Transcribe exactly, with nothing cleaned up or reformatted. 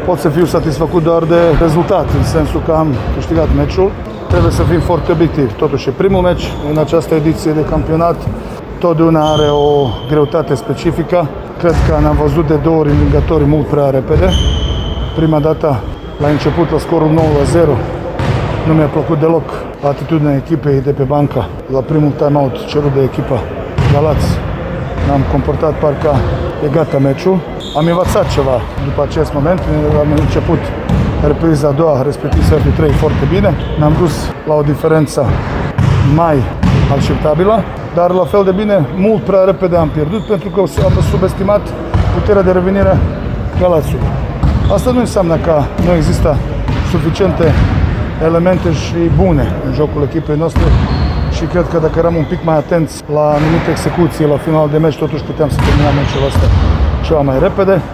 pot să fiu satisfăcut doar de rezultat, în sensul că am câștigat meciul. Trebuie să fim foarte obiectivi. Totuși, primul meci în această ediție de campionat totdeauna are o greutate specifică. Cred că ne-am văzut de două ori învingătorii mult prea repede. Prima dată, la început, la scorul nouă la zero, nu mi-a plăcut deloc atitudinea echipei de pe banca. La primul time-out cerut de echipa Galați, ne-am comportat parcă e gata meciul. Am învățat ceva după acest moment. Am început repriza a doua, respectiv setul trei, foarte bine. Ne-am dus la o diferență mai acceptabilă, dar la fel de bine, mult prea repede am pierdut pentru că am subestimat puterea de revenire Galațiului. Asta nu înseamnă că nu există suficiente elemente și bune în jocul echipei noastre și cred că dacă eram un pic mai atenți la anumite execuții la final de meci, totuși puteam să terminăm meciul ăsta ceva mai repede.